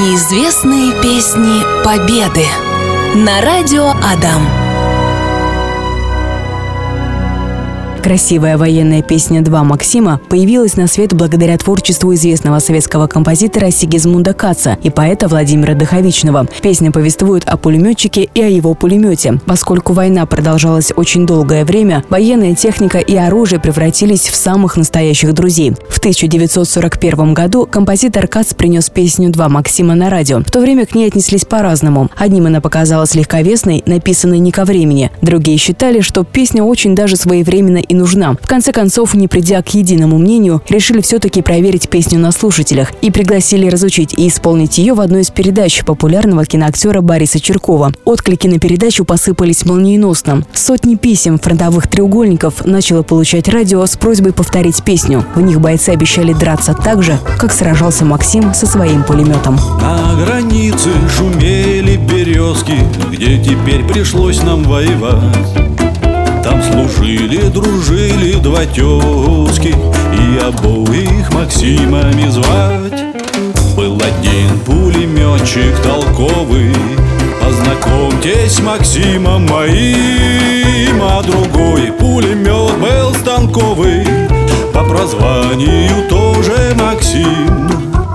Неизвестные песни Победы на радио Адам. Красивая военная песня «Два Максима» появилась на свет благодаря творчеству известного советского композитора Сигизмунда Каца и поэта Владимира Духовичного. Песня повествует о пулеметчике и о его пулемете. Поскольку война продолжалась очень долгое время, военная техника и оружие превратились в самых настоящих друзей. В 1941 году композитор Кац принес песню «Два Максима» на радио. В то время к ней отнеслись по-разному. Одним она показалась легковесной, написанной не ко времени. Другие считали, что песня очень даже своевременно и нужна. В конце концов, не придя к единому мнению, решили все-таки проверить песню на слушателях и пригласили разучить и исполнить ее в одной из передач популярного киноактера Бориса Чиркова. Отклики на передачу посыпались молниеносно. Сотни писем фронтовых треугольников начало получать радио с просьбой повторить песню. В них бойцы обещали драться так же, как сражался Максим со своим пулеметом. На границе шумели березки, где теперь пришлось нам воевать. Там служили, дружили два тезки, и обоих Максимами звать. Был один пулеметчик толковый, познакомьтесь с Максимом моим. А другой пулемет был станковый, по прозванию тоже Максим.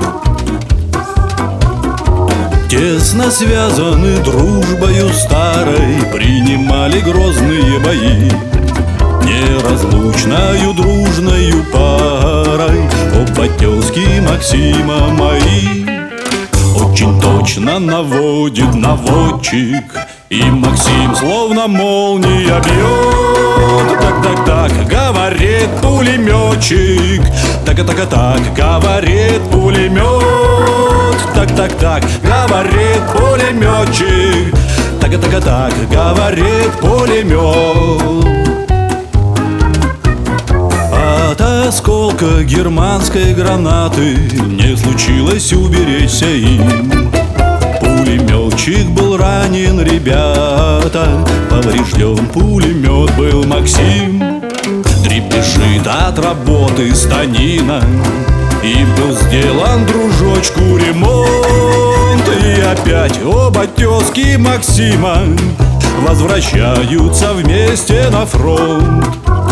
Тесно связаны дружбою старой, принимали грозные бои. Неразлучною дружною парой оба тезки Максима мои. Очень точно наводит наводчик, и Максим словно молния бьет. Так, говорит пулеметчик, так, говорит пулемет. Так, говорит пулеметчик, так, говорит пулемет. От осколка германской гранаты не случилось уберечься им. Пулеметчик был ранен, ребята, поврежден пулемет был Максим. Трепещет от работы станина, и был сделан дружочку ремонт. И опять оба тезки Максима возвращаются вместе на фронт.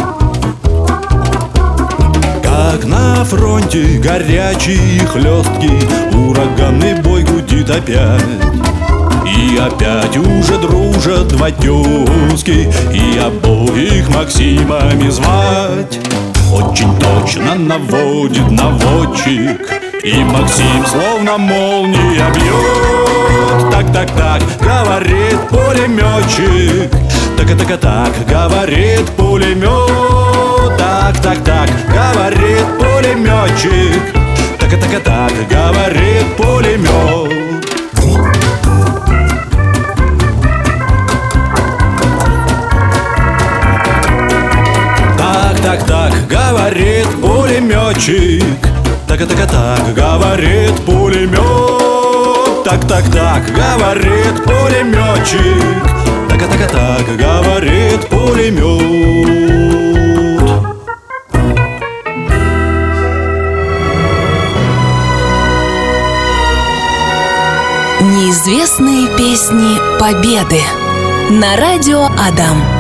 Как на фронте горячий и хлесткий, ураганный бой гудит опять. И опять уже дружат два тезки, и обоих Максимами звать. Очень точно наводит наводчик, и Максим словно молния бьет. Так, говорит пулеметчик, так, говорит пулемет. Так, говорит пулеметчик, так, говорит пулемет. Так, говорит пулеметчик, так, говорит пулемет. Так, говорит пулеметчик, так, говорит пулемет. Неизвестные песни Победы на радио Адам.